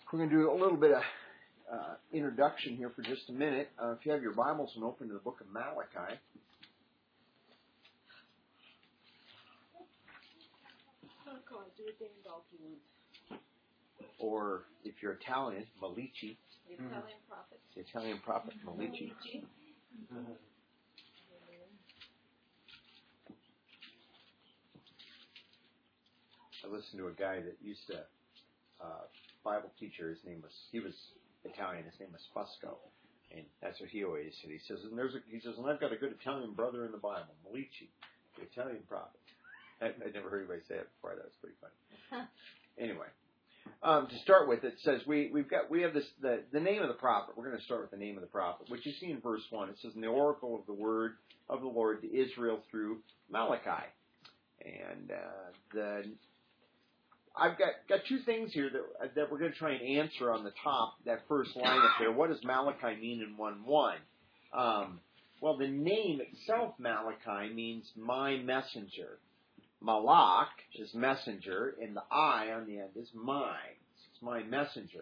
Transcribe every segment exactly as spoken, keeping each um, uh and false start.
We're going to do a little bit of uh, introduction here for just a minute. Uh, if you have your Bibles and open to the book of Malachi. Or if you're Italian, Malici. The Italian prophet. The Italian prophet, Malici. Malici. I listened to a guy that used to, uh, Bible teacher, his name was, he was Italian, his name was Fusco. And that's what he always said. He says, and there's a, he says, and I've got a good Italian brother in the Bible, Malici, the Italian prophet. I, I'd never heard anybody say it before. That was pretty funny. Anyway, um, to start with, it says we we've got we have this the the name of the prophet. We're going to start with the name of the prophet, which you see in verse one. It says, "In the oracle of the word of the Lord to Israel through Malachi," and uh, the I've got got two things here that that we're going to try and answer on the top. That first line up there. What does Malachi mean in one one? Um, well, the name itself, Malachi, means my messenger. Malak is messenger, and the I on the end is my. It's my messenger.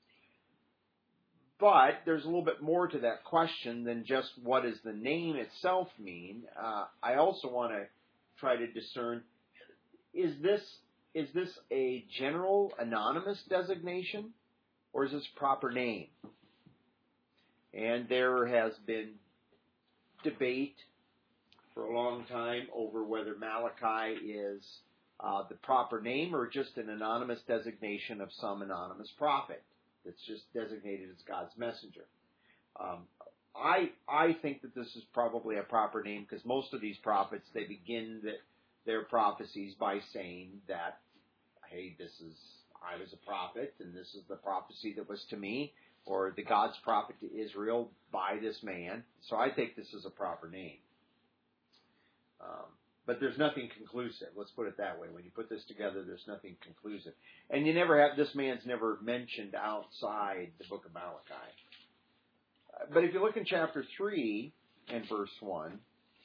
But there's a little bit more to that question than just what does the name itself mean. Uh, I also want to try to discern, is this is this a general anonymous designation, or is this a proper name? And there has been debate for a long time over whether Malachi is uh, the proper name or just an anonymous designation of some anonymous prophet that's just designated as God's messenger. Um, I I think that this is probably a proper name because most of these prophets, they begin the, their prophecies by saying that, hey, this is, I was a prophet and this is the prophecy that was to me, or the God's prophet to Israel by this man. So I think this is a proper name. Um, but there's nothing conclusive. Let's put it that way. When you put this together, there's nothing conclusive. And you never have, this man's never mentioned outside the book of Malachi. Uh, but if you look in chapter three and verse one,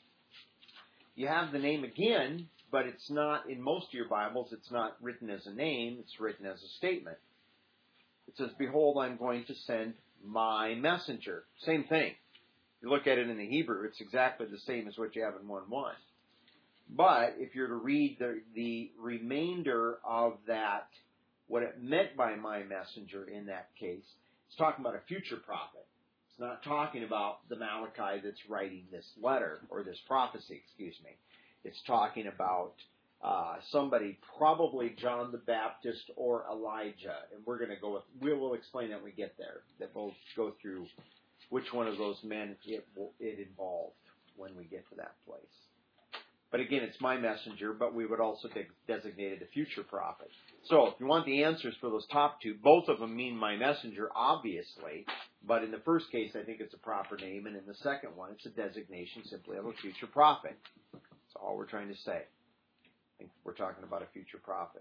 you have the name again, but it's not, in most of your Bibles, it's not written as a name, it's written as a statement. It says, "Behold, I'm going to send my messenger." Same thing. You look at it in the Hebrew, it's exactly the same as what you have in one one. But if you're to read the, the remainder of that, what it meant by my messenger in that case, it's talking about a future prophet. It's not talking about the Malachi that's writing this letter, or this prophecy, excuse me. It's talking about uh, somebody, probably John the Baptist or Elijah. And we're going to go with, we will explain that when we get there, that we'll go through which one of those men it, it involved when we get to that place. But again, it's my messenger, but we would also de- designate it a future prophet. So if you want the answers for those top two, both of them mean my messenger, obviously. But in the first case, I think it's a proper name. And in the second one, it's a designation simply of a future prophet. That's all we're trying to say. I think we're talking about a future prophet.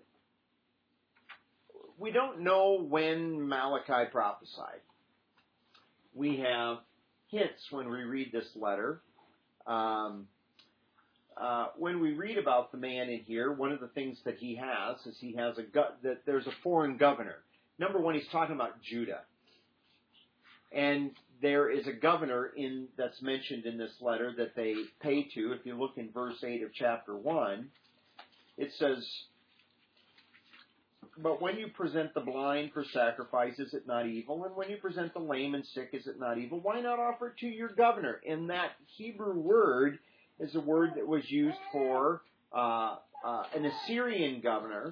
We don't know when Malachi prophesied. We have hints when we read this letter. Um, uh, when we read about the man in here, one of the things that he has is he has a go- that there's a foreign governor. Number one, he's talking about Judah, and there is a governor in that's mentioned in this letter that they pay to. If you look in verse eight of chapter one, it says, "But when you present the blind for sacrifice, is it not evil? And when you present the lame and sick, is it not evil? Why not offer it to your governor?" And that Hebrew word is a word that was used for uh, uh, an Assyrian governor.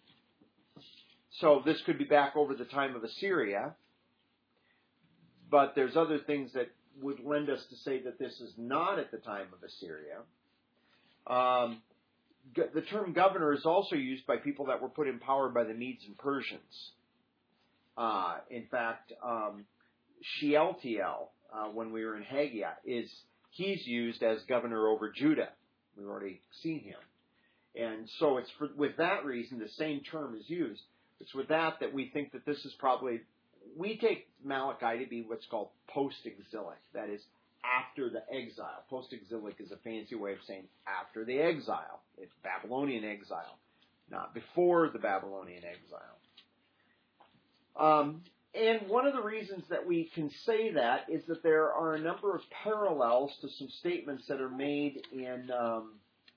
So this could be back over the time of Assyria. But there's other things that would lend us to say that this is not at the time of Assyria. Um, The term governor is also used by people that were put in power by the Medes and Persians. Uh, in fact, um, Shealtiel, uh, when we were in Haggai, is he's used as governor over Judah. We've already seen him. And so it's for, with that reason the same term is used. It's with that that we think that this is probably, we take Malachi to be what's called post-exilic. That is, after the exile. Post-exilic is a fancy way of saying after the exile. It's Babylonian exile, not before the Babylonian exile. Um, and one of the reasons that we can say that is that there are a number of parallels to some statements that are made in um,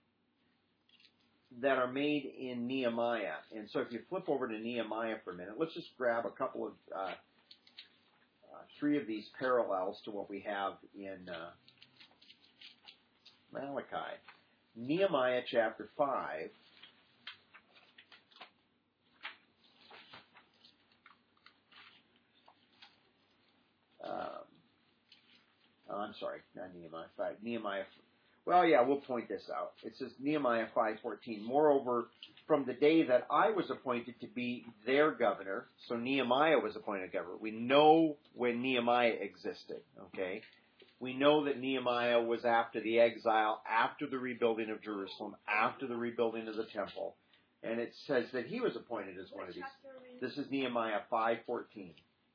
that are made in Nehemiah. And so if you flip over to Nehemiah for a minute, let's just grab a couple of uh, uh, three of these parallels to what we have in uh, Malachi. Nehemiah chapter five. Um, oh, I'm sorry, not Nehemiah five. Nehemiah. Well, yeah, we'll point this out. It says Nehemiah five fourteen. Moreover, from the day that I was appointed to be their governor, so Nehemiah was appointed governor. We know when Nehemiah existed. Okay, we know that Nehemiah was after the exile, after the rebuilding of Jerusalem, after the rebuilding of the temple, and it says that he was appointed as one of these. This is Nehemiah five fourteen.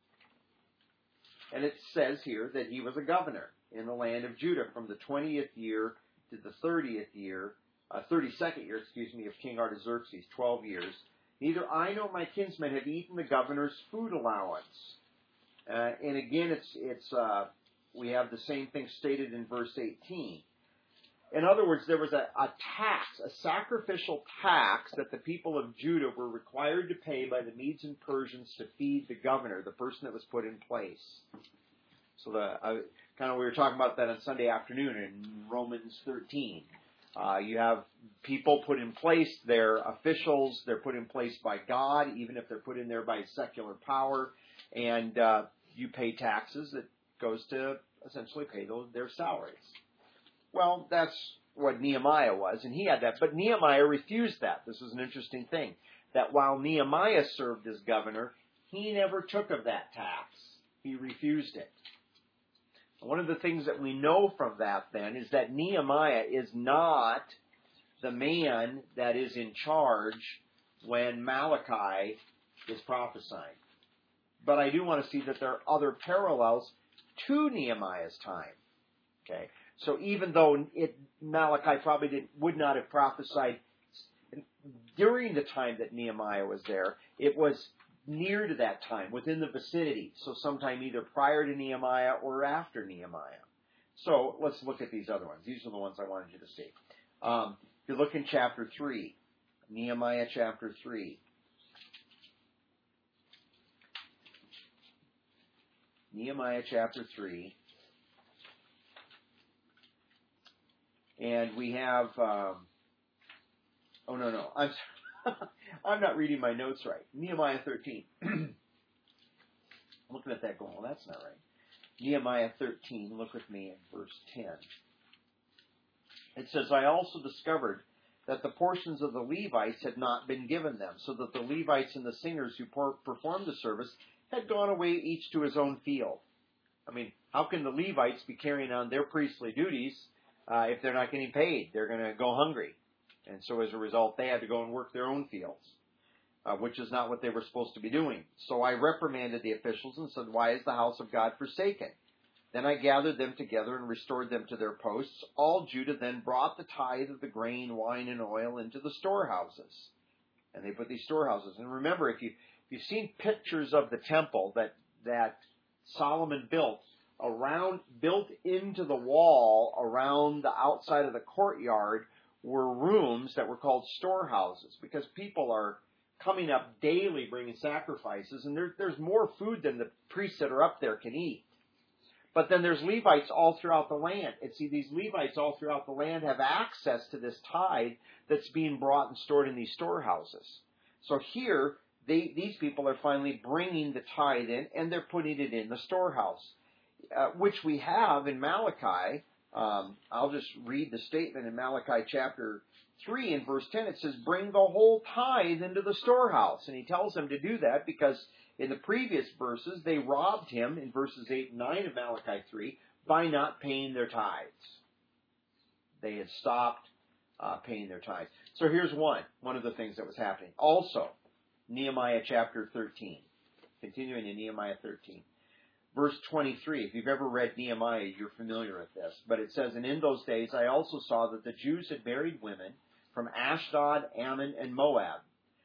And it says here that he was a governor in the land of Judah from the twentieth year to the thirtieth year, uh, thirty-second year, excuse me, of King Artaxerxes, twelve years. Neither I nor my kinsmen have eaten the governor's food allowance. Uh, and again, it's it's uh, we have the same thing stated in verse eighteen. In other words, there was a, a tax, a sacrificial tax that the people of Judah were required to pay by the Medes and Persians to feed the governor, the person that was put in place. So the uh, kind of we were talking about that on Sunday afternoon in Romans thirteen. Uh, you have people put in place, they're officials, they're put in place by God, even if they're put in there by secular power, and uh, you pay taxes that goes to essentially pay those, their salaries. Well, that's what Nehemiah was, and he had that. But Nehemiah refused that. This was an interesting thing, that while Nehemiah served as governor, he never took of that tax. He refused it. One of the things that we know from that, then, is that Nehemiah is not the man that is in charge when Malachi is prophesying. But I do want to see that there are other parallels to Nehemiah's time. Okay? So even though it, Malachi probably did, would not have prophesied during the time that Nehemiah was there, it was near to that time, within the vicinity. So sometime either prior to Nehemiah or after Nehemiah. So let's look at these other ones. These are the ones I wanted you to see. Um, if you look in chapter three, Nehemiah chapter three. Nehemiah chapter three. And we have, um, oh no, no, I'm I'm not reading my notes right. Nehemiah thirteen. I'm looking at that going, well, that's not right. Nehemiah thirteen, look with me in verse ten. It says, I also discovered that the portions of the Levites had not been given them, so that the Levites and the singers who performed the service had gone away each to his own field. I mean, how can the Levites be carrying on their priestly duties Uh, if they're not getting paid? They're going to go hungry. And so as a result, they had to go and work their own fields, uh, which is not what they were supposed to be doing. So I reprimanded the officials and said, why is the house of God forsaken? Then I gathered them together and restored them to their posts. All Judah then brought the tithe of the grain, wine, and oil into the storehouses. And they put these storehouses. And remember, if, you, if you've seen pictures of the temple that, that Solomon built, around, built into the wall around the outside of the courtyard were rooms that were called storehouses, because people are coming up daily bringing sacrifices, and there, there's more food than the priests that are up there can eat. But then there's Levites all throughout the land. And see, these Levites all throughout the land have access to this tithe that's being brought and stored in these storehouses. So here, they, these people are finally bringing the tithe in, and they're putting it in the storehouse. Uh, which we have in Malachi. Um, I'll just read the statement in Malachi chapter three and verse ten. It says, bring the whole tithe into the storehouse. And he tells them to do that because in the previous verses they robbed him in verses eight and nine of Malachi three by not paying their tithes. They had stopped uh, paying their tithes. So here's one, one of the things that was happening. Also, Nehemiah chapter thirteen. Continuing in Nehemiah thirteen. Verse twenty-three, if you've ever read Nehemiah, you're familiar with this. But it says, and in those days I also saw that the Jews had married women from Ashdod, Ammon, and Moab.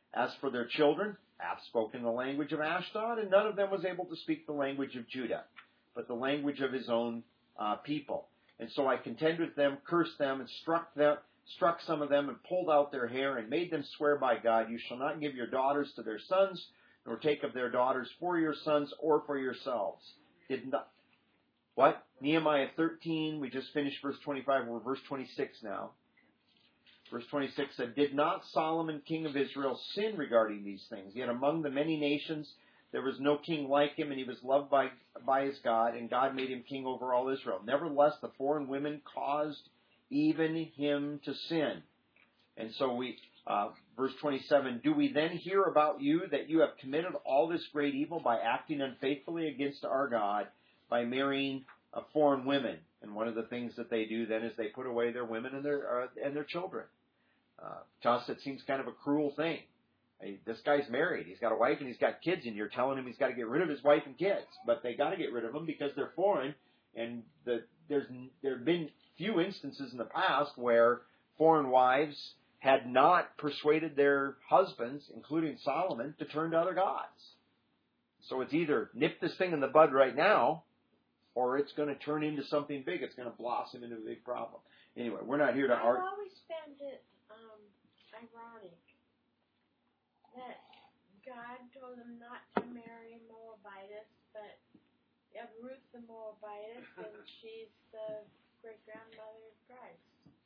As for their children, half spoke in the language of Ashdod, and none of them was able to speak the language of Judah, but the language of his own uh, people. And so I contended with them, cursed them, and struck them, struck some of them, and pulled out their hair, and made them swear by God, you shall not give your daughters to their sons, nor take of their daughters for your sons or for yourselves. Did not. What? Nehemiah thirteen, we just finished verse twenty-five, we're verse twenty-six now. Verse twenty-six said, did not Solomon, king of Israel, sin regarding these things? Yet among the many nations there was no king like him, and he was loved by, by his God, and God made him king over all Israel. Nevertheless, the foreign women caused even him to sin. And so we, uh, verse twenty-seven, do we then hear about you that you have committed all this great evil by acting unfaithfully against our God, by marrying uh, foreign women? And one of the things that they do then is they put away their women and their uh, and their children. Uh, to us, it seems kind of a cruel thing. Hey, this guy's married. He's got a wife and he's got kids, and you're telling him he's got to get rid of his wife and kids. But they got to get rid of them because they're foreign. And the, there's there have been few instances in the past where foreign wives had not persuaded their husbands, including Solomon, to turn to other gods. So it's either nip this thing in the bud right now, or it's going to turn into something big. It's going to blossom into a big problem. Anyway, we're not here to I've argue. always found it um, ironic that God told them not to marry Moabitess, but you have Ruth the Moabitess, and she's the great-grandmother of Christ.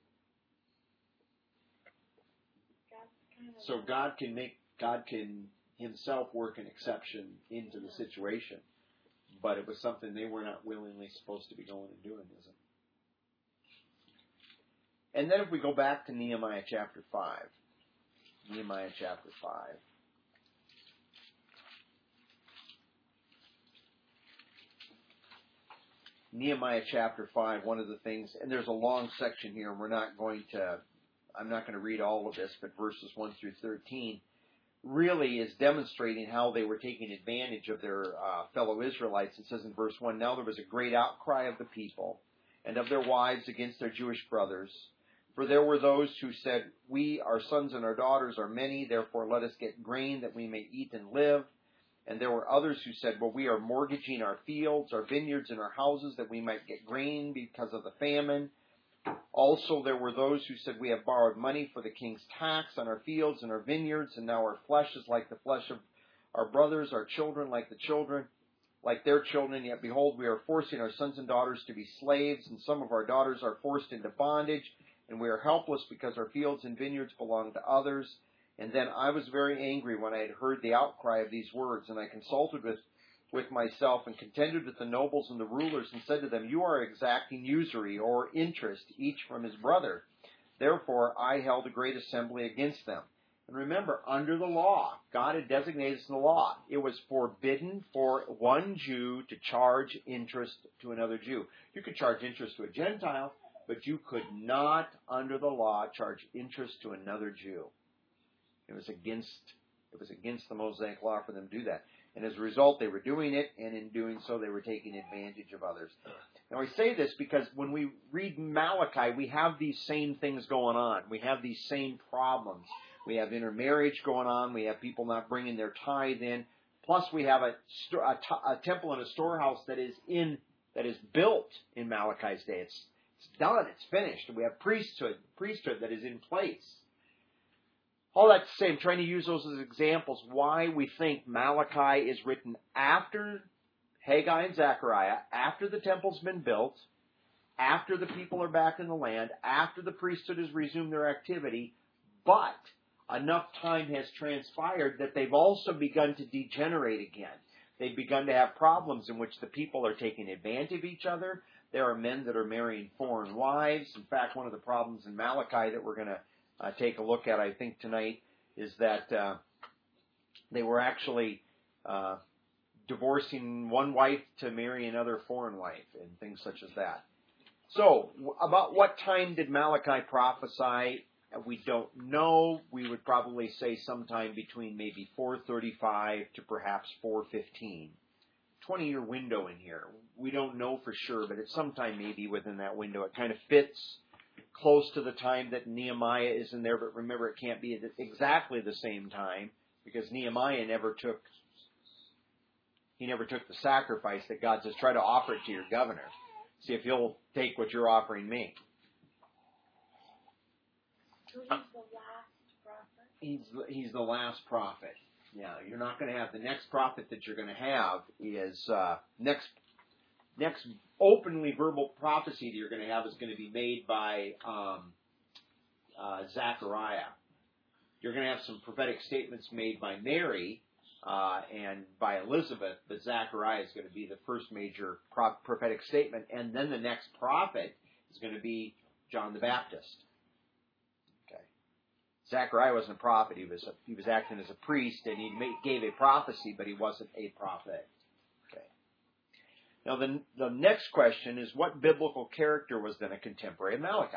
God's kind of So God can make, God can himself work an exception into the situation. But it was something they were not willingly supposed to be going and doing, is it? And then if we go back to Nehemiah chapter five. Nehemiah chapter five. Nehemiah chapter five, one of the things, and there's a long section here, and we're not going to, I'm not going to read all of this, but verses one through thirteen really is demonstrating how they were taking advantage of their uh, fellow Israelites. It says in verse one, now there was a great outcry of the people and of their wives against their Jewish brothers. For there were those who said, we, our sons and our daughters, are many, therefore let us get grain that we may eat and live. And there were others who said, well, we are mortgaging our fields, our vineyards, and our houses that we might get grain because of the famine. Also, there were those who said, we have borrowed money for the king's tax on our fields and our vineyards, and now our flesh is like the flesh of our brothers, our children like the children, like their children. Yet behold, we are forcing our sons and daughters to be slaves, and some of our daughters are forced into bondage, and we are helpless because our fields and vineyards belong to others. And then I was very angry when I had heard the outcry of these words, and I consulted with with myself and contended with the nobles and the rulers and said to them, you are exacting usury or interest, each from his brother. Therefore, I held a great assembly against them. And remember, under the law, God had designated in the law, it was forbidden for one Jew to charge interest to another Jew. You could charge interest to a Gentile, but you could not, under the law, charge interest to another Jew. It was against, it was against the Mosaic law for them to do that. And as a result, they were doing it, and in doing so, they were taking advantage of others. Now, I say this because when we read Malachi, we have these same things going on. We have these same problems. We have intermarriage going on. We have people not bringing their tithe in. Plus, we have a, a, a temple and a storehouse that is in that is built in Malachi's day. It's, it's done. It's finished. We have priesthood, priesthood that is in place. All that to say, I'm trying to use those as examples why we think Malachi is written after Haggai and Zechariah, after the temple's been built, after the people are back in the land, after the priesthood has resumed their activity, but enough time has transpired that they've also begun to degenerate again. They've begun to have problems in which the people are taking advantage of each other. There are men that are marrying foreign wives. In fact, one of the problems in Malachi that we're going to Uh, take a look at, I think, tonight, is that uh, they were actually uh, divorcing one wife to marry another foreign wife and things such as that. So, w- about what time did Malachi prophesy? We don't know. We would probably say sometime between maybe four thirty-five to perhaps four fifteen. twenty-year window in here. We don't know for sure, but it's sometime maybe within that window. It kind of fits close to the time that Nehemiah is in there, but remember it can't be at exactly the same time because Nehemiah never took he never took the sacrifice that God says, try to offer it to your governor. See if he'll take what you're offering me. So he's the last prophet? He's, he's the last prophet. Yeah, you're not going to have, the next prophet that you're going to have is, uh, next, next openly verbal prophecy that you're going to have is going to be made by, um, uh, Zechariah. You're going to have some prophetic statements made by Mary, uh, and by Elizabeth, but Zechariah is going to be the first major pro- prophetic statement, and then the next prophet is going to be John the Baptist. Zechariah wasn't a prophet. He was a, he was acting as a priest, and he made, gave a prophecy, but he wasn't a prophet. Okay. Now, the the next question is, what biblical character was then a contemporary of Malachi?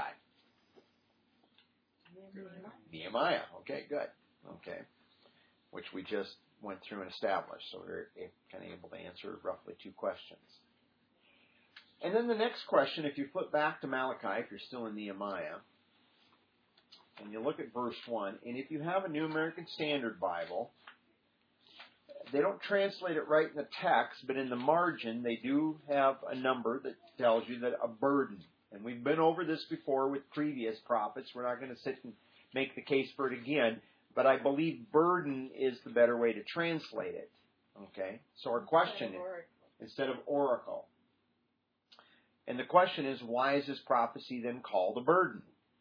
Nehemiah. Nehemiah. Okay, good. Okay, which we just went through and established, so we're kind of able to answer roughly two questions. And then the next question, if you flip back to Malachi, if you're still in Nehemiah, and you look at verse one, and if you have a New American Standard Bible, they don't translate it right in the text, but in the margin they do have a number that tells you that a burden. And we've been over this before with previous prophets. We're not going to sit and make the case for it again, but I believe burden is the better way to translate it. Okay? So our question is, instead of oracle. And the question is, why is this prophecy then called a burden?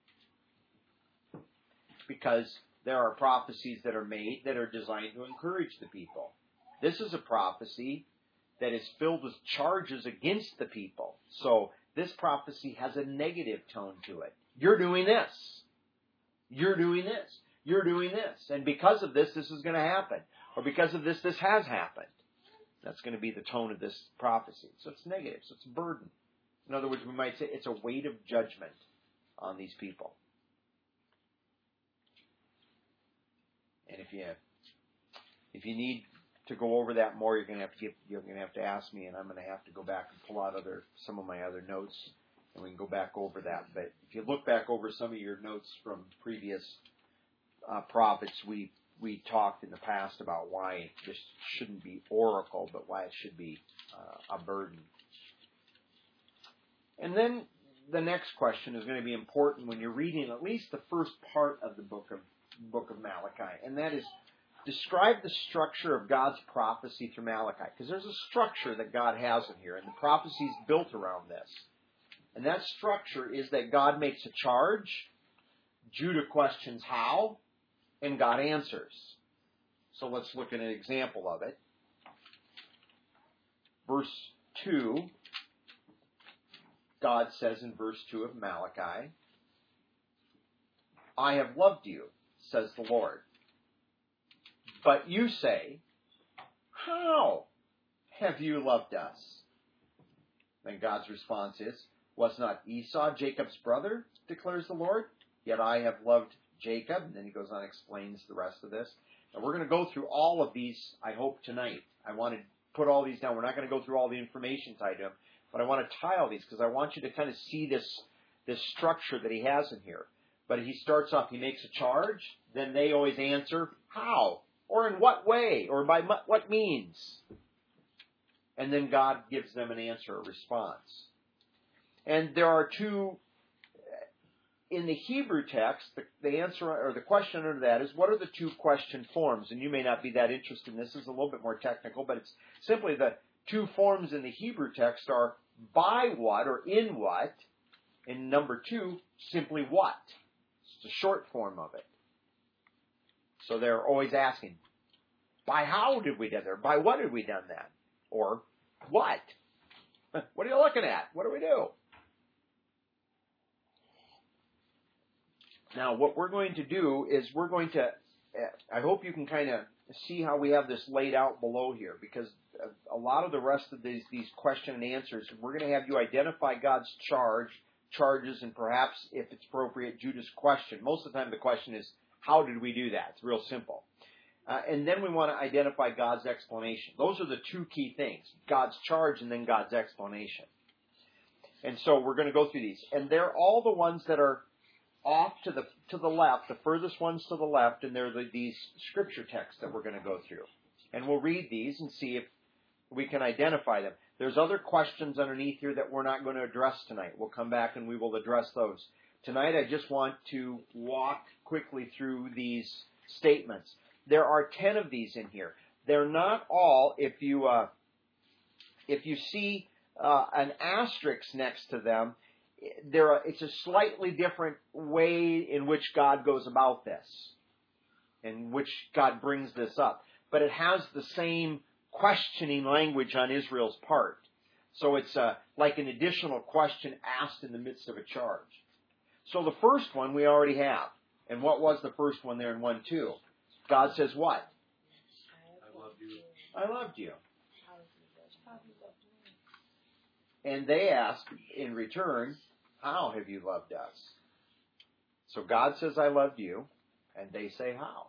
Because there are prophecies that are made that are designed to encourage the people. This is a prophecy that is filled with charges against the people. So this prophecy has a negative tone to it. You're doing this. You're doing this. You're doing this. And because of this, this is going to happen. Or because of this, this has happened. That's going to be the tone of this prophecy. So it's negative. So it's a burden. In other words, we might say it's a weight of judgment on these people. And if you if you need to go over that more, you're going to have to get, you're going to have to ask me, and I'm going to have to go back and pull out other some of my other notes, and we can go back over that. But if you look back over some of your notes from previous uh, prophets, we we talked in the past about why it just shouldn't be oracle, but why it should be uh, a burden. And then the next question is going to be important when you're reading at least the first part of the book of book of Malachi, and that is describe the structure of God's prophecy through Malachi, because there's a structure that God has in here, and the prophecy is built around this. And that structure is that God makes a charge, Judah questions how, and God answers. So let's look at an example of it. Verse two, God says in verse two of Malachi, I have loved you, says the Lord. But you say, how have you loved us? Then God's response is, was not Esau Jacob's brother, declares the Lord? Yet I have loved Jacob. And then he goes on and explains the rest of this. And we're going to go through all of these, I hope, tonight. I want to put all these down. We're not going to go through all the information tied to them, but I want to tie all these because I want you to kind of see this, this structure that he has in here. But he starts off, he makes a charge, then they always answer, how? Or in what way? Or by what means? And then God gives them an answer, a response. And there are two, in the Hebrew text, the, the answer, or the question under that is, what are the two question forms? And you may not be that interested in this. This is a little bit more technical, but it's simply the two forms in the Hebrew text are by what, or in what, and number two, simply what. It's a short form of it. So they're always asking, by how did we do that? Or by what did we done that? Or what? What are you looking at? What do we do? Now, what we're going to do is we're going to, I hope you can kind of see how we have this laid out below here, because a lot of the rest of these, these question and answers, we're going to have you identify God's charge, charges, and perhaps, if it's appropriate, Judah's question. Most of the time the question is, how did we do that? It's real simple. Uh, and then we want to identify God's explanation. Those are the two key things, God's charge and then God's explanation. And so we're going to go through these. And they're all the ones that are off to the to the left, the furthest ones to the left, and they're the, these scripture texts that we're going to go through. And we'll read these and see if we can identify them. There's other questions underneath here that we're not going to address tonight. We'll come back and we will address those. Tonight I just want to walk quickly through these statements. There are ten of these in here. They're not all, if you uh, if you see uh, an asterisk next to them, there are, it's a slightly different way in which God goes about this, in which God brings this up. But it has the same questioning language on Israel's part. So it's uh, like an additional question asked in the midst of a charge. So the first one we already have. And what was the first one there in one two? God says what? I love you. I loved you. And they ask in return, how have you loved us? So God says, I loved you. And they say, how?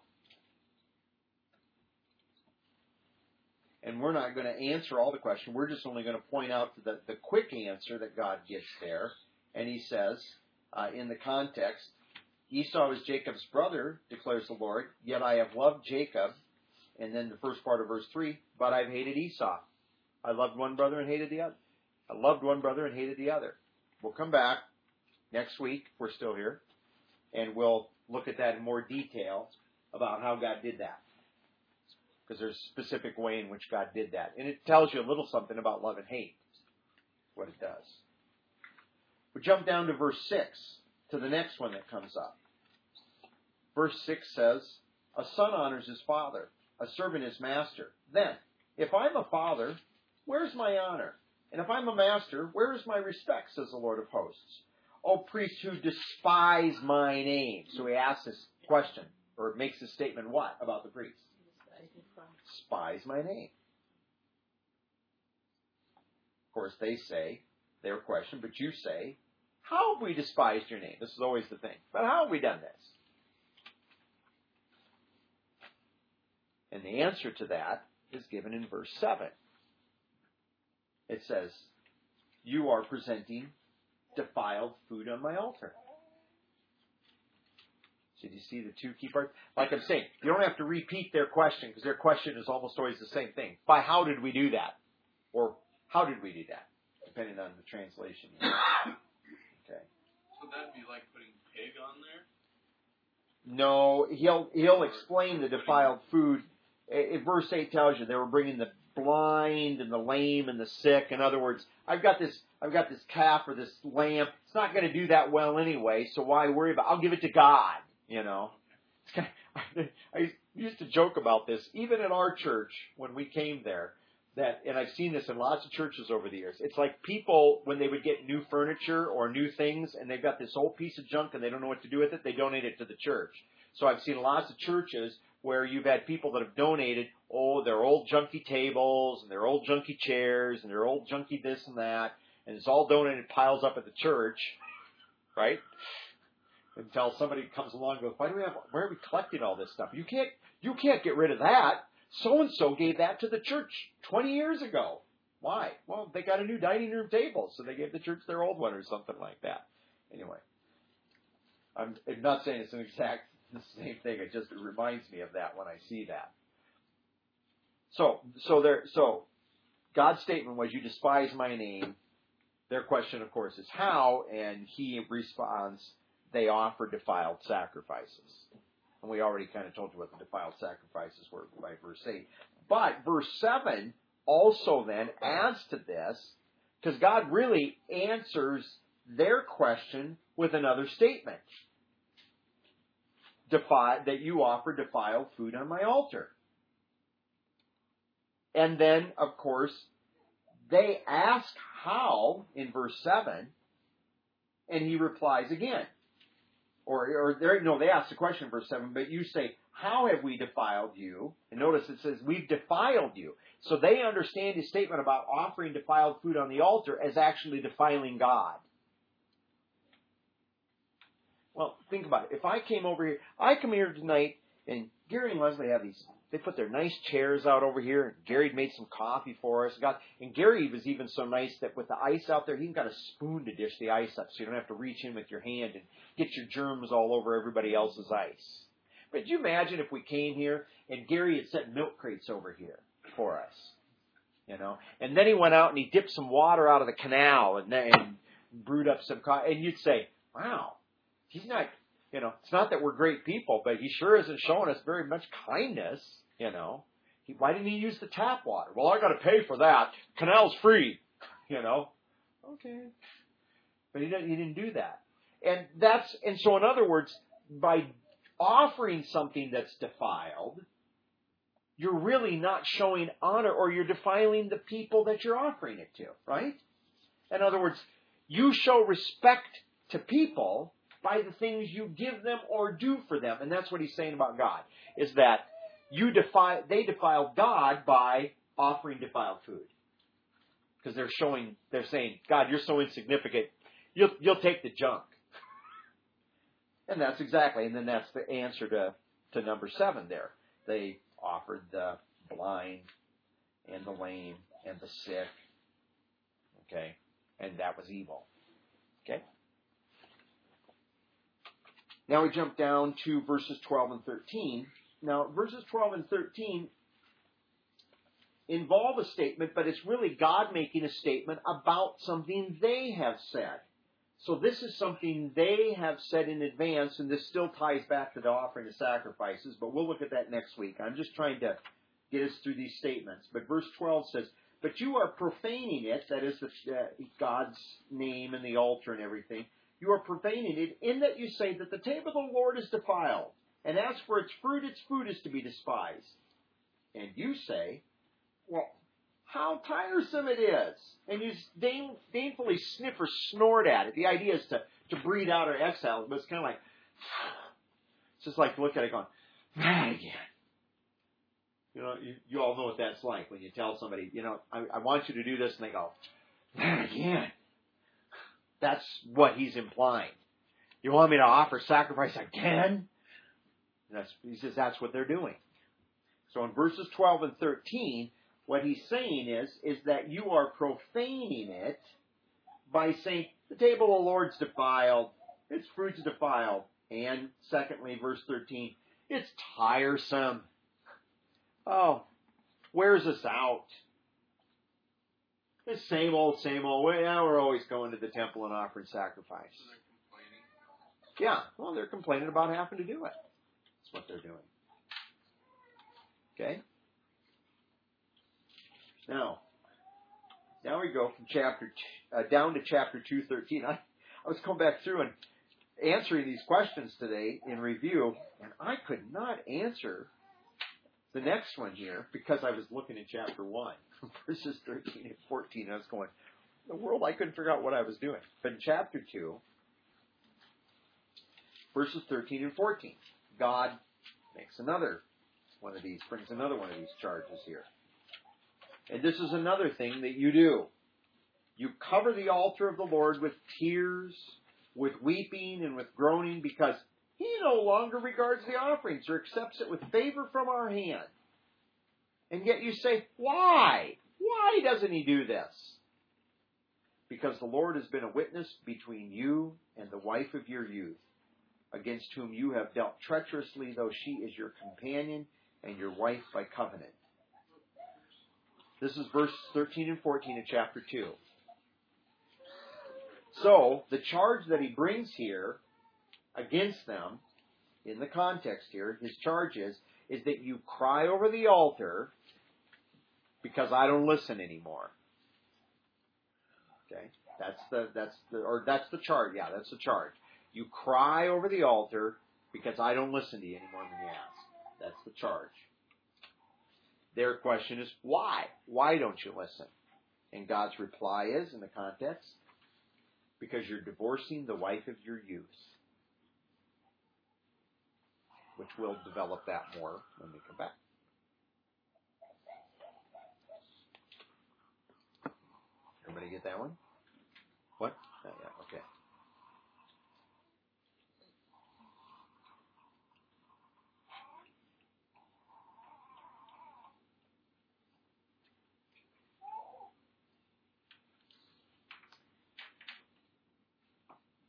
And we're not going to answer all the question. We're just only going to point out the, the quick answer that God gives there. And he says, uh, in the context, Esau is Jacob's brother, declares the Lord, yet I have loved Jacob. And then the first part of verse three, but I've hated Esau. I loved one brother and hated the other. I loved one brother and hated the other. We'll come back next week, if we're still here, and we'll look at that in more detail about how God did that. Because there's a specific way in which God did that. And it tells you a little something about love and hate, what it does. We jump down to verse six, to the next one that comes up. Verse six says, a son honors his father, a servant his master. Then, if I'm a father, where's my honor? And if I'm a master, where is my respect, says the Lord of hosts? O priests who despise my name. So he asks this question, or makes this statement what about the priests? Despise my name. Of course, they say, their question, but you say, how have we despised your name? This is always the thing. But how have we done this? And the answer to that is given in verse seven. It says, you are presenting defiled food on my altar. So do you see the two key parts? Like I'm saying, you don't have to repeat their question because their question is almost always the same thing. By how did we do that? Or how did we do that? Depending on the translation. Okay. So that'd be like putting pig on there? No, he'll he'll explain the defiled food. In verse eight tells you they were bringing the blind and the lame and the sick. In other words, I've got this I've got this calf or this lamb. It's not going to do that well anyway, so why worry about it? I'll give it to God, you know. I used to joke about this, even in our church when we came there, that, and I've seen this in lots of churches over the years. It's like people, when they would get new furniture or new things, and they've got this old piece of junk and they don't know what to do with it, they donate it to the church. So I've seen lots of churches where you've had people that have donated, oh, their old junky tables and their old junky chairs and their old junky this and that, and it's all donated, piles up at the church, right? Until somebody comes along and goes, why do we have, why are we collecting all this stuff? You can't, you can't get rid of that. So-and-so gave that to the church twenty years ago. Why? Well, they got a new dining room table, so they gave the church their old one or something like that. Anyway, I'm not saying it's an exact the same thing. It just it reminds me of that when I see that. So, so there, so God's statement was, "You despise my name." Their question, of course, is how, and he responds, "They offer defiled sacrifices." And we already kind of told you what the defiled sacrifices were by verse eight. But verse seven also then adds to this, because God really answers their question with another statement. Defi- that you offer defiled food on my altar. And then, of course, they ask how in verse seven, and he replies again. Or, or no, they ask the question in verse seven, but you say, how have we defiled you? And notice it says, we've defiled you. So they understand his statement about offering defiled food on the altar as actually defiling God. Well, think about it. If I came over here, I come here tonight, and Gary and Leslie have these they put their nice chairs out over here. And Gary made some coffee for us. Got, and Gary was even so nice that with the ice out there, he even got a spoon to dish the ice up so you don't have to reach in with your hand and get your germs all over everybody else's ice. But could you imagine if we came here and Gary had set milk crates over here for us? You know, and then he went out and he dipped some water out of the canal and, and brewed up some coffee. And you'd say, wow, he's not, you know, it's not that we're great people, but he sure isn't showing us very much kindness, you know. He, why didn't he use the tap water? Well, I got to pay for that. Canal's free, you know. Okay. But he didn't, he didn't do that. And that's, and so in other words, by offering something that's defiled, you're really not showing honor, or you're defiling the people that you're offering it to, right? In other words, you show respect to people by the things you give them or do for them. And that's what he's saying about God, is that you defy, they defile God by offering defiled food. Because they're showing, they're saying, God, you're so insignificant, you'll, you'll take the junk. And that's exactly, and then that's the answer to, to number seven there. They offered the blind and the lame and the sick. Okay? And that was evil. Okay? Now we jump down to verses twelve and thirteen. Now, verses twelve and thirteen involve a statement, but it's really God making a statement about something they have said. So this is something they have said in advance, and this still ties back to the offering of sacrifices, but we'll look at that next week. I'm just trying to get us through these statements. But verse twelve says, but you are profaning it, that is the, uh, God's name and the altar and everything. You are profaning it in that you say that the table of the Lord is defiled, and as for its fruit, its food is to be despised. And you say, well, how tiresome it is. And you disdainfully sniff or snort at it. The idea is to, to breathe out or exhale, but it's kind of like, it's just like look at it going, that again. You know, you, you all know what that's like when you tell somebody, you know, I, I want you to do this, and they go, that again. That's what he's implying. You want me to offer sacrifice again? That's, he says that's what they're doing. So in verses twelve and thirteen, what he's saying is, is that you are profaning it by saying, the table of the Lord's defiled, its fruit's defiled. And secondly, verse thirteen, it's tiresome. Oh, wears us out. The same old, same old. Well, yeah, we're always going to the temple and offering sacrifice. Yeah, well, they're complaining about having to do it. That's what they're doing. Okay? Now, now we go from chapter two, uh, down to chapter two thirteen. I, I was going back through and answering these questions today in review, and I could not answer the next one here because I was looking at chapter one, verses thirteen and fourteen. I was going, in the world, I couldn't figure out what I was doing. But in chapter two, verses thirteen and fourteen, God makes another one of these, brings another one of these charges here. And this is another thing that you do. You cover the altar of the Lord with tears, with weeping, and with groaning, because he no longer regards the offerings or accepts it with favor from our hand. And yet you say, why? Why doesn't he do this? Because the Lord has been a witness between you and the wife of your youth, against whom you have dealt treacherously, though she is your companion and your wife by covenant. This is verse thirteen and fourteen of chapter two. So, the charge that he brings here against them, in the context here, his charge is, is that you cry over the altar because I don't listen anymore. Okay? That's the, that's the, or that's the charge. Yeah, that's the charge. You cry over the altar because I don't listen to you anymore when you ask. That's the charge. Their question is, why? Why don't you listen? And God's reply is, in the context, because you're divorcing the wife of your youth. Which we'll develop that more when we come back. Everybody get that one? What? Oh, yeah, okay.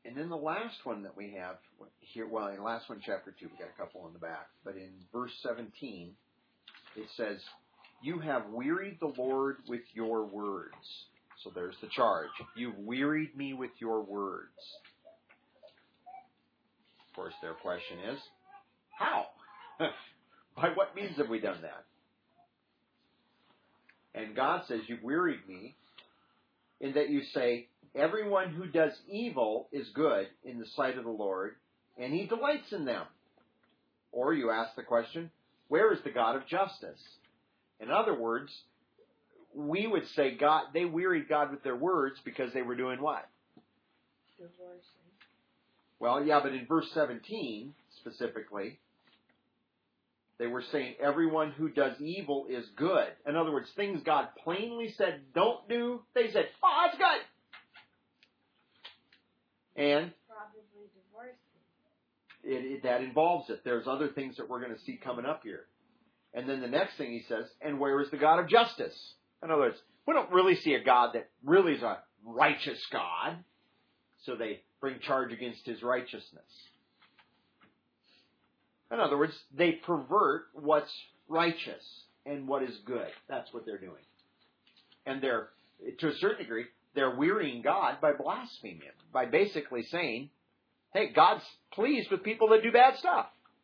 And then the last one that we have here, well, in the last one, chapter two, we got a couple on the back. But in verse seventeen, it says, "You have wearied the Lord with your words." So there's the charge. "You've wearied me with your words." Of course, their question is, how? By what means have we done that? And God says, "You've wearied me," in that you say, "Everyone who does evil is good in the sight of the Lord, and He delights in them." Or you ask the question, where is the God of justice? In other words, we would say God, they wearied God with their words because they were doing what? Divorcing. Well, yeah, but in verse seventeen, specifically, they were saying everyone who does evil is good. In other words, things God plainly said don't do, they said, "Oh, it's good." And Probably divorcing. it, it, that involves it. There's other things that we're going to see coming up here. And then the next thing he says, "And where is the God of justice?" In other words, we don't really see a God that really is a righteous God. So they bring charge against His righteousness. In other words, they pervert what's righteous and what is good. That's what they're doing. And they're, to a certain degree, they're wearying God by blaspheming Him. By basically saying, hey, God's pleased with people that do bad stuff.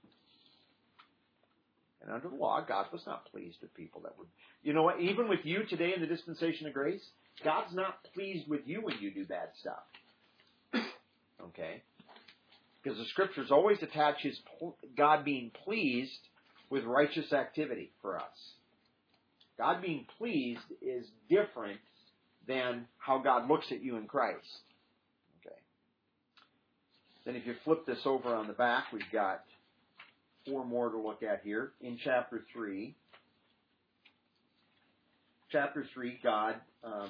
And under the law, God was not pleased with people that would... You know what? Even with you today in the dispensation of grace, God's not pleased with you when you do bad stuff. Okay? Because the Scriptures always attach His God being pleased with righteous activity for us. God being pleased is different than how God looks at you in Christ. Okay. Then if you flip this over on the back, we've got four more to look at here. In chapter three, chapter three, God... Um,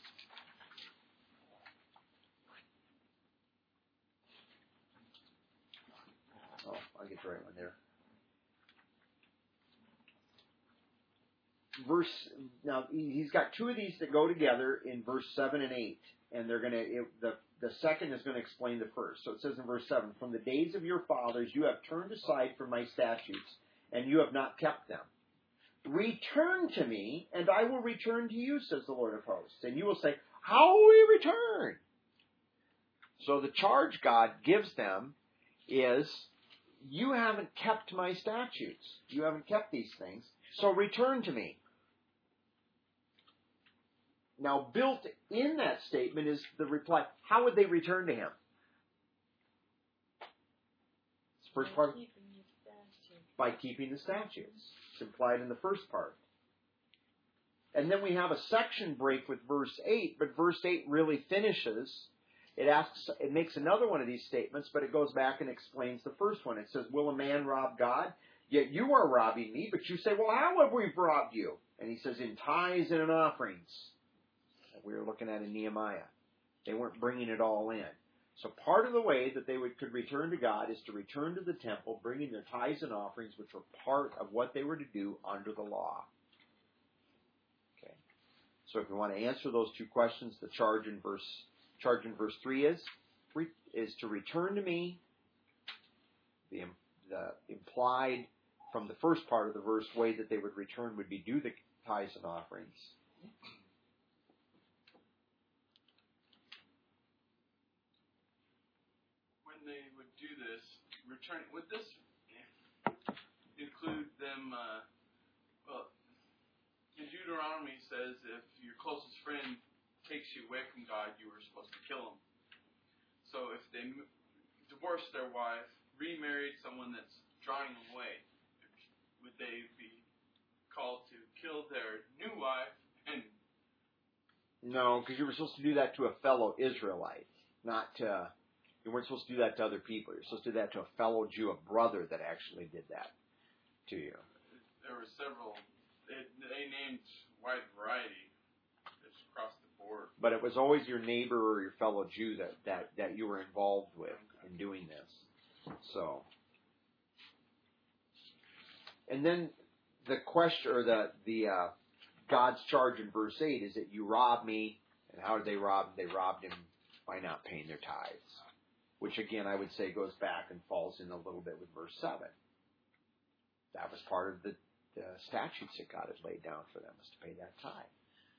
Oh, I'll get the right one there. Verse now he's got two of these that go together in verse seven and eight, and they're going to the the second is going to explain the first. So it says in verse seven, "From the days of your fathers you have turned aside from my statutes, and you have not kept them. Return to me, and I will return to you, says the Lord of hosts." And you will say, "How will we return?" So the charge God gives them is, you haven't kept my statutes. You haven't kept these things. So return to me. Now, built in that statement is the reply. How would they return to Him? It's the first part. Keeping the statutes. By keeping the statutes. It's implied in the first part. And then we have a section break with verse eight, but verse eight really finishes. It asks, it makes another one of these statements, but it goes back and explains the first one. It says, "Will a man rob God? Yet you are robbing me." But you say, "Well, how have we robbed you?" And He says, "In tithes and in offerings." That we were looking at in Nehemiah. They weren't bringing it all in. So part of the way that they would, could return to God is to return to the temple, bringing their tithes and offerings, which were part of what they were to do under the law. Okay. So if you want to answer those two questions, the charge in verse Charge in verse three is is to return to me. The, the implied from the first part of the verse way that they would return would be do the tithes and offerings. When they would do this, return, would this include them, uh, well, in Deuteronomy says if your closest friend takes you away from God, you were supposed to kill him. So if they m- divorced their wife, remarried someone that's drawing them away, would they be called to kill their new wife? And No, because you were supposed to do that to a fellow Israelite, not to, you weren't supposed to do that to other people. You're supposed to do that to a fellow Jew, a brother that actually did that to you. there were several, they, they named wide variety across the board. But it was always your neighbor or your fellow Jew that, that, that you were involved with in doing this. So, and then the question, or the, the uh, God's charge in verse eight is that you robbed me. And how did they rob him? They robbed him by not paying their tithes. which again I would say goes back and falls in a little bit with verse seven. That was part of the, the statutes that God had laid down for them, was to pay that tithe.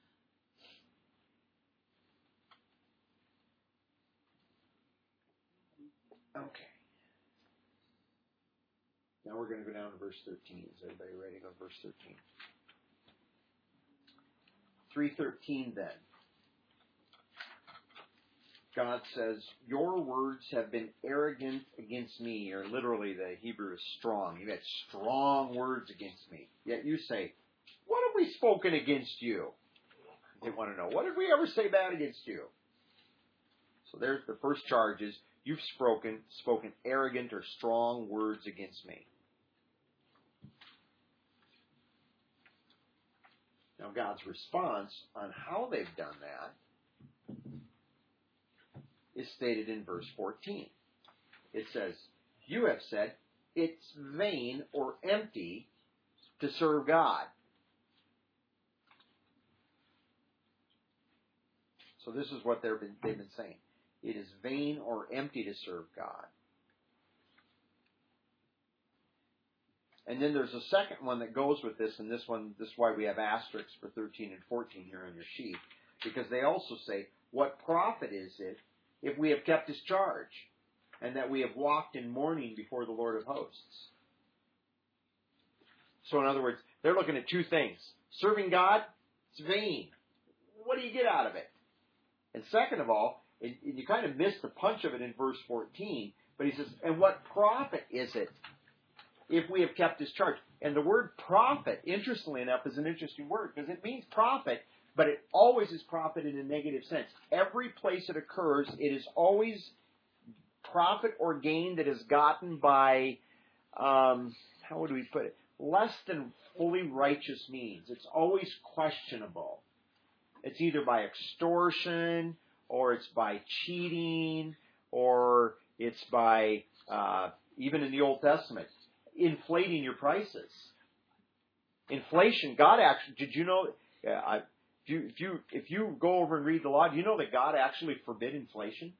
Okay. Now we're going to go down to verse thirteen. Is everybody ready to go to verse thirteen? three thirteen then. God says, your words have been arrogant against me, or literally the Hebrew is strong. You had strong words against me. Yet you say, what have we spoken against you? They want to know, what did we ever say bad against you? So there's the first charge is, you've spoken, spoken arrogant or strong words against me. Now God's response on how they've done that is stated in verse fourteen. It says, you have said, it's vain or empty to serve God. So this is what they've been, they've been saying. It is vain or empty to serve God. And then there's a second one that goes with this, and this one, this is why we have asterisks for thirteen and fourteen here on your sheet, because they also say, what profit is it if we have kept his charge, and that we have walked in mourning before the Lord of hosts? So in other words, they're looking at two things. Serving God, it's vain. What do you get out of it? And second of all, and you kind of missed the punch of it in verse fourteen, but he says, and what profit is it if we have kept his charge? And the word profit, interestingly enough, is an interesting word, because it means profit, but it always is profit in a negative sense. Every place it occurs, it is always profit or gain that is gotten by, um, how would we put it, less than fully righteous means. It's always questionable. It's either by extortion, or it's by cheating, or it's by, uh, even in the Old Testament, inflating your prices. Inflation, God actually, did you know, yeah, I, if you, if you, if you go over and read the law, do you know that God actually forbid inflation?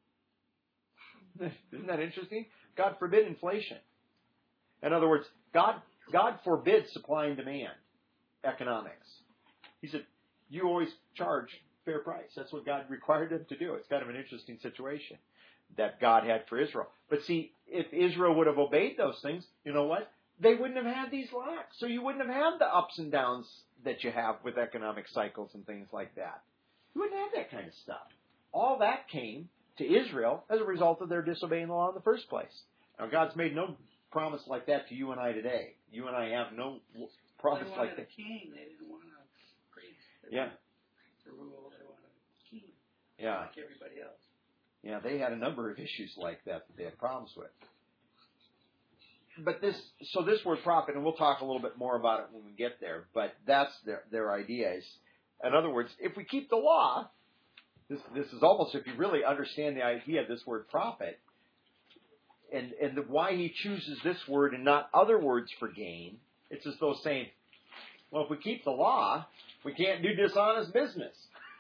Isn't that interesting? God forbid inflation. In other words, God, God forbids supply and demand economics. He said, you always charge fair price. That's what God required them to do. It's kind of an interesting situation that God had for Israel. But see, if Israel would have obeyed those things, you know what? They wouldn't have had these lacks. So you wouldn't have had the ups and downs that you have with economic cycles and things like that. You wouldn't have that kind of stuff. All that came to Israel as a result of their disobeying the law in the first place. Now, God's made no promise like that to you and I today. You and I have no promise like that. They wanted a king. They didn't want a priest. They Yeah. To rule. They wanted a king. Yeah. Like everybody else. Yeah, they had a number of issues like that that they had problems with. But this, so this word profit, and we'll talk a little bit more about it when we get there, but that's their, their idea is, in other words, if we keep the law, this, this is almost, if you really understand the idea of this word profit, and, and the, why he chooses this word and not other words for gain, it's as though saying, well, if we keep the law, we can't do dishonest business.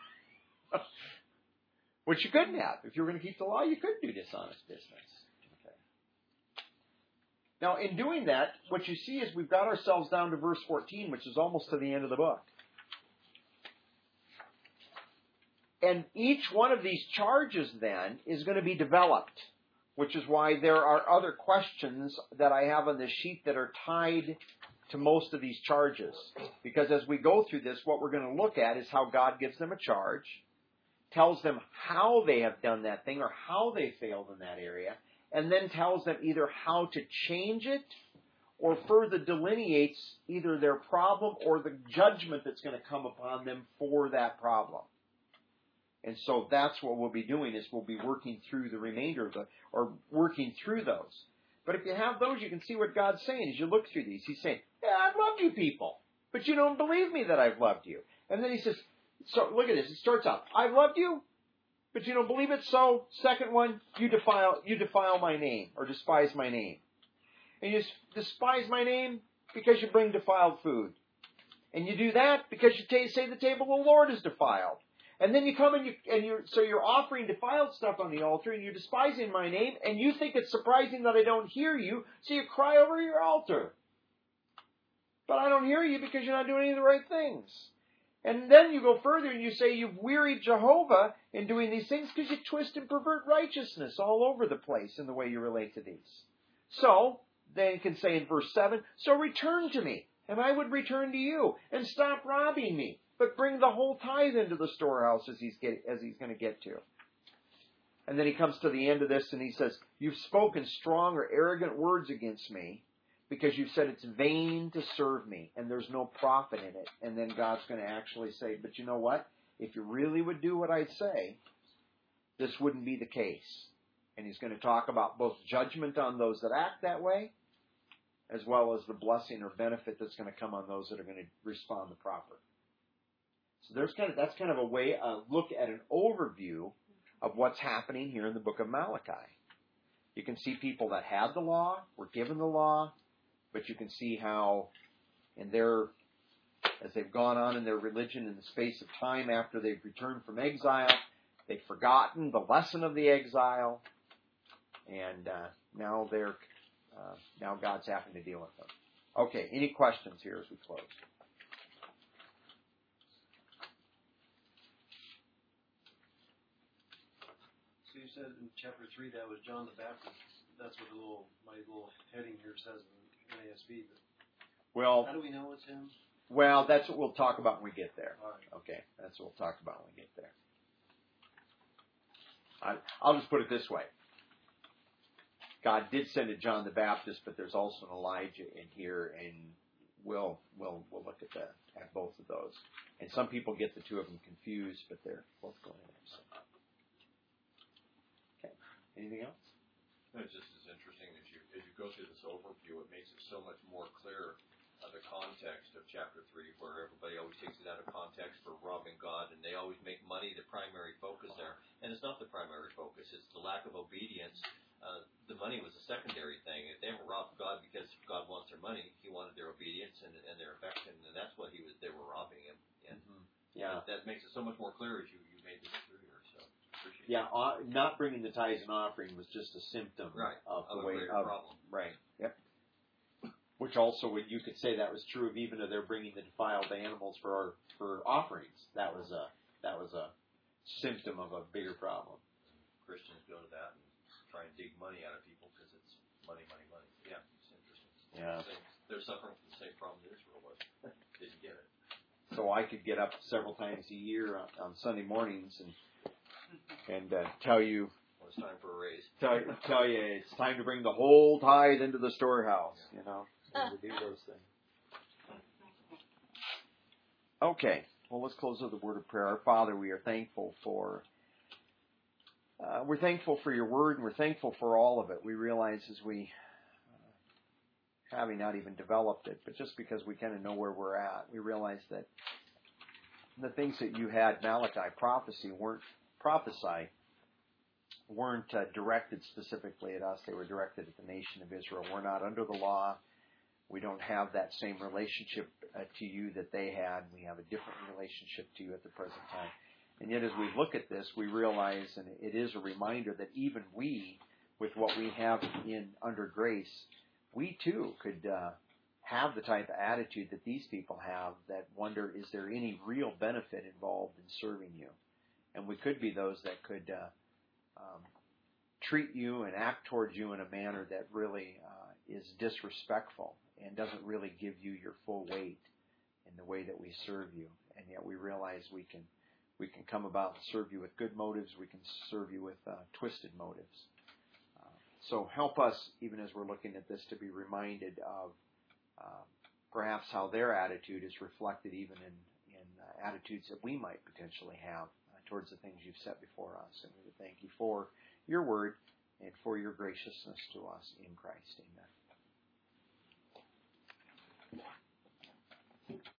Which you couldn't have. If you were going to keep the law, you couldn't do dishonest business. Okay. Now, in doing that, what you see is we've got ourselves down to verse fourteen, which is almost to the end of the book. And each one of these charges, then, is going to be developed, which is why there are other questions that I have on this sheet that are tied to most of these charges. Because as we go through this, what we're going to look at is how God gives them a charge, tells them how they have done that thing or how they failed in that area, and then tells them either how to change it or further delineates either their problem or the judgment that's going to come upon them for that problem. And so that's what we'll be doing is we'll be working through the remainder of the, or working through those. But if you have those, you can see what God's saying as you look through these. He's saying, yeah, I've loved you people, but you don't believe me that I've loved you. And then he says, so look at this. It starts out, I've loved you, but you don't believe it. So second one, you defile, you defile my name or despise my name. And you despise my name because you bring defiled food. And you do that because you t- say the table of the Lord is defiled. And then you come and you and you so you're offering defiled stuff on the altar, and you're despising my name, and you think it's surprising that I don't hear you, so you cry over your altar. But I don't hear you because you're not doing any of the right things. And then you go further and you say you've wearied Jehovah in doing these things because you twist and pervert righteousness all over the place in the way you relate to these. So, they can say in verse seven, so return to me, and I would return to you, and stop robbing me, but bring the whole tithe into the storehouse as he's get, as he's going to get to. And then he comes to the end of this and he says, you've spoken strong or arrogant words against me, because you've said it's vain to serve me, and there's no profit in it. And then God's going to actually say, but you know what? If you really would do what I'd say, this wouldn't be the case. And he's going to talk about both judgment on those that act that way, as well as the blessing or benefit that's going to come on those that are going to respond the proper. So there's kind of that's kind of a way, a look at an overview of what's happening here in the book of Malachi. You can see people that had the law, were given the law, but you can see how in their, as they've gone on in their religion in the space of time after they've returned from exile, they've forgotten the lesson of the exile, and uh, now they're uh, now God's having to deal with them. Okay, any questions here as we close? So you said in chapter three that was John the Baptist. That's what the little my little heading here says in N A S B. But Well, how do we know it's him? well, that's what we'll talk about when we get there. All right. Okay, that's what we'll talk about when we get there. I, I'll just put it this way. God did send it John the Baptist, but there's also an Elijah in here, and we'll we'll we'll look at that at both of those. And some people get the two of them confused, but they're both going there. So. Okay. Anything else? It's just as interesting as you as you go through this overview, it makes it so much more clear uh, the context of chapter three, where everybody always takes it out of context for robbing God, and they always make money the primary focus there. And it's not the primary focus; it's the lack of obedience. Uh, the money was a secondary thing. If they haven't robbed God because God wants their money, He wanted their obedience and, and their affection, and that's what He was. They were robbing Him, and Mm-hmm. Yeah, that, that makes it so much more clear as you you made this through here. So appreciate yeah. Uh, not bringing the tithes and offering was just a symptom Right. of the of a way greater of problem. right. Yep. Which also, would you could say that was true of even of their bringing the defiled animals for our, for offerings. That was a that was a symptom of a bigger problem. Christians go to that and try and dig money out of people because it's money, money, money. Yeah, it's interesting. Yeah. Same, they're suffering from the same problem that Israel was. Didn't get it. So I could get up several times a year on, on Sunday mornings and and uh, tell you Well, it's time for a raise. tell, tell you it's time to bring the whole tithe into the storehouse. You know, and to do those things. Okay. Well, let's close with a word of prayer. Our Father, we are thankful for. Uh, we're thankful for your word, and we're thankful for all of it. We realize as we, uh, having not even developed it, but just because we kind of know where we're at, we realize that the things that you had, Malachi, prophecy, weren't prophesy, weren't uh, directed specifically at us. They were directed at the nation of Israel. We're not under the law. We don't have that same relationship uh, to you that they had. We have a different relationship to you at the present time. And yet as we look at this, we realize, and it is a reminder, that even we, with what we have in under grace, we too could uh, have the type of attitude that these people have, that wonder, is there any real benefit involved in serving you? And we could be those that could uh, um, treat you and act towards you in a manner that really uh, is disrespectful and doesn't really give you your full weight in the way that we serve you. And yet we realize we can we can come about and serve you with good motives. We can serve you with uh, twisted motives. Uh, so help us, even as we're looking at this, to be reminded of uh, perhaps how their attitude is reflected even in, in uh, attitudes that we might potentially have uh, towards the things you've set before us. And we would thank you for your word and for your graciousness to us in Christ. Amen.